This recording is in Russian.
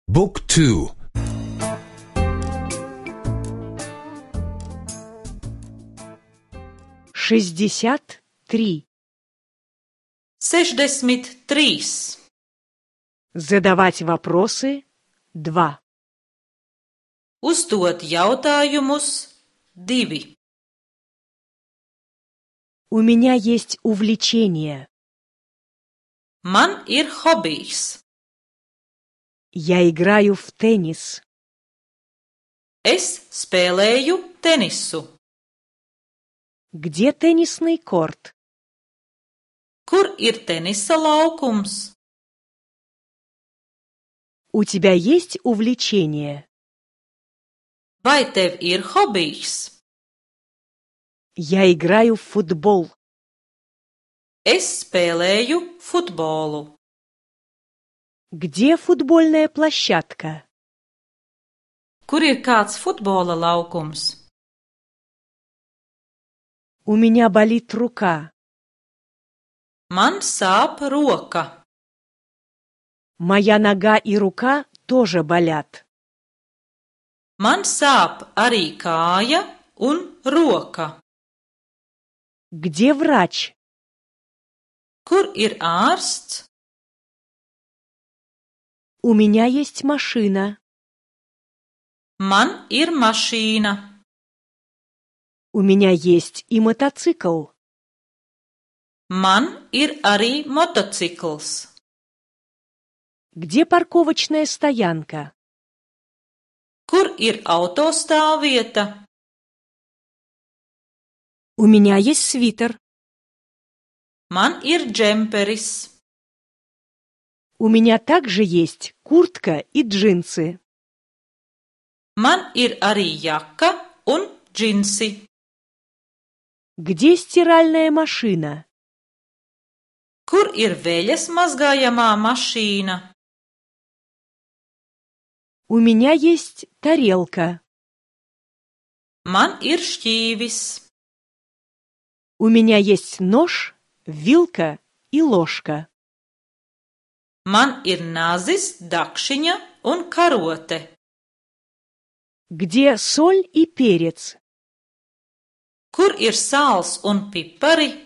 بوك تو 63. 63. Задавать вопросы 2. Uzdot jautājumus 2. У меня есть увлечение. Man ir hobijs. Я играю в теннис. Es spēlēju tenisu. Где теннисный корт? Kur ir tenisa laukums? У тебя есть увлечение? Vai tev ir hobijs? Я играю в футбол. Es spēlēju futbolu. Где футбольная площадка? Kur ir kāds futbola laukums? У меня болит рука. Man sāp roka. Моя нога и рука тоже болят. Man sāp arī kāja un roka. Где врач? Kur ir ārsts? У меня есть машина. Man ir mašīna. У меня есть и мотоцикл. Man ir arī motocikls. Где парковочная стоянка? Kur ir autostāvvieta? У меня есть свитер. Man ir džemperis. У меня также есть куртка и джинсы. Man ir arī jaka un džinsi. Где стиральная машина? Kur ir veļas mazgājamā mašīna? У меня есть тарелка. Man ir šķīvis. У меня есть нож, вилка и ложка. Man ir nazis, dakšiņa un karote. Где соль и перец? Kur ir sāls un pipari?